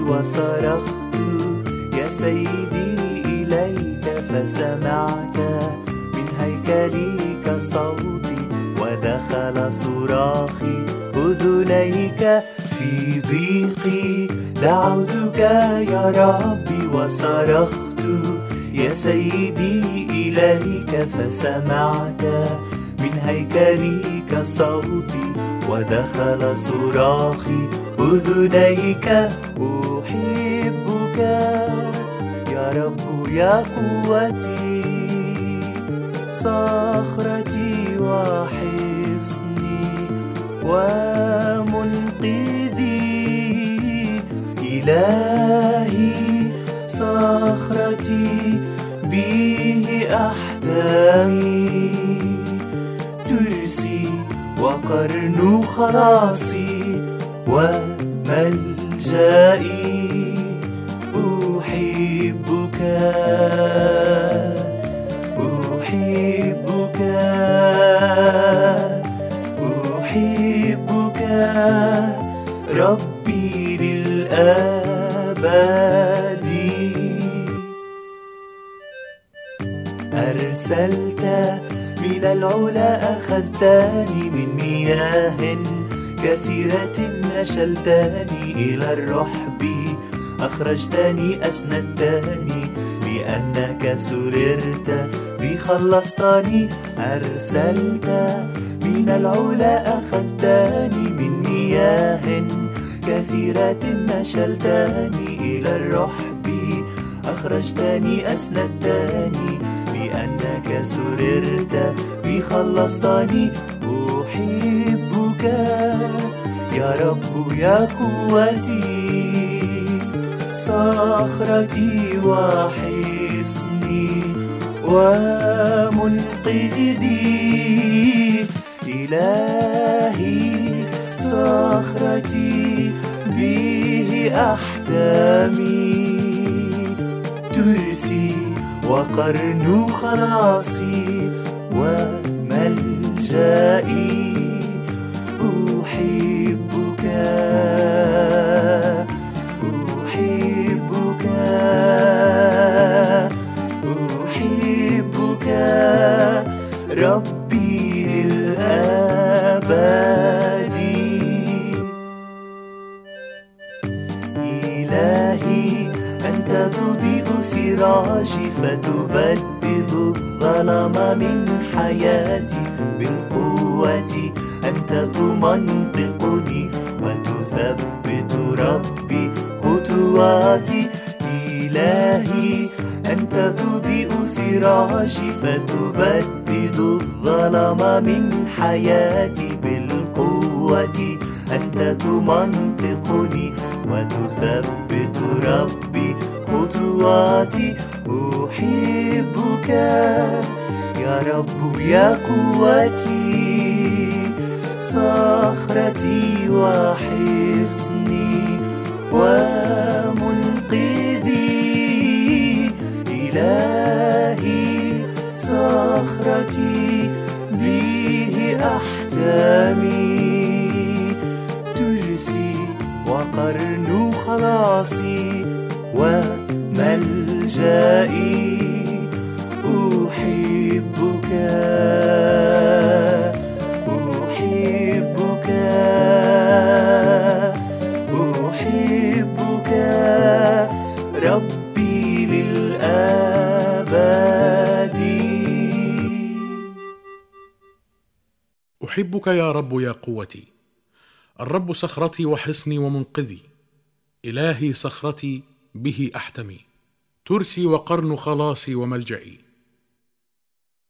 وصرخت يا سيدي إليك، فسمعت من هيكلك صوتي ودخل صراخي أذنيك. في ضيقي دعوتك يا ربي وصرخت يا سيدي إليك، فسمعت من هيكلك صوتي ودخل صراخي أذنيك. أحبك يا رب يا قوتي، صخرتي وحصني ومنقذي، إلهي صخرتي به أحتمي، ترسي وقرن خلاصي وملجئي. أحبك أحبك أحبك ربي للأبد. أرسلت من العلا أخذتني، من مياه كثيرة نشلتني، إلى الرحب أخرجتني أسندتني، لأنك سررت بي خلصتني. أرسلت من العلا أخذتني، من مياه كثيرة نشلتني، إلى الرحب أخرجتني أسندتني، لأنك سررت بي خلصتني. أحبك يا رب يا قوتي، صخرتي وحصني ومنقذي، إلهي صخرتي به أحتمي، ترسي وقرن خلاصي وملجئي. أحبك أحبك أحبك ربي للأبد. إلهي أنت تضيء سراجي، فتبدد الظلام من حياتي بالقوة. أنت تمنطقني وتثبت ربي خطواتي. إلهي أنت تضيء سراجي، فتبدد الظلام من حياتي بالقوة. أنت تمنطقني وتثبت ربي خطواتي. أحبك يا رب يا قوتي، صخرتي وحصني ومنقذي، إلهي صخرتي به أحتمي، ترسي وقرن خلاصي وملجئي. أحبك أحبك أحبك ربي للأبد. أحبك يا رب يا قوتي، الرب صخرتي وحصني ومنقذي، إلهي صخرتي به أحتمي، ترسي وقرن خلاصي وملجئي.